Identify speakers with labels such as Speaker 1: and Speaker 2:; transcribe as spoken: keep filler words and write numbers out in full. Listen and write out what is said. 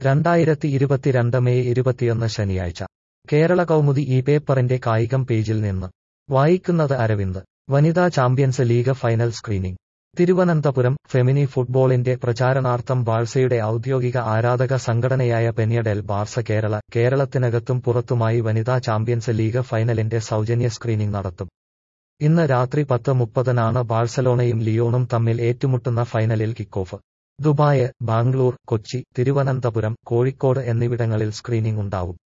Speaker 1: രണ്ടായിരത്തി ഇരുപത്തിരണ്ട് മെയ് ഇരുപത്തിയൊന്ന് ശനിയാഴ്ച കേരള കൗമുദി ഈ പേപ്പറിന്റെ കായികം പേജിൽ നിന്ന് വായിക്കുന്നത് അരവിന്ദ്. വനിതാ champions league final screening Thiruvananthapuram. ഫെമിനി ഫുട്ബോളിന്റെ പ്രചാരണാർത്ഥം ബാഴ്സയുടെ ഔദ്യോഗിക ആരാധക സംഘടനയായ പെനിയ ഡെൽ ബാർസ കേരള കേരളത്തിനകത്തും പുറത്തുമായി വനിതാ ചാമ്പ്യൻസ് ലീഗ് ഫൈനലിന്റെ സൗജന്യ സ്ക്രീനിംഗ് നടത്തും. ഇന്ന് രാത്രി പത്ത് മുപ്പതിനാണ് ബാഴ്സലോണയും ലിയോണും തമ്മിൽ ഏറ്റുമുട്ടുന്ന ഫൈനലിൽ കിക്കോഫ്. ദുബായ്, ബാംഗ്ലൂർ, കൊച്ചി, തിരുവനന്തപുരം, കോഴിക്കോട് എന്നിവിടങ്ങളിൽ സ്ക്രീനിംഗ് ഉണ്ടാവും.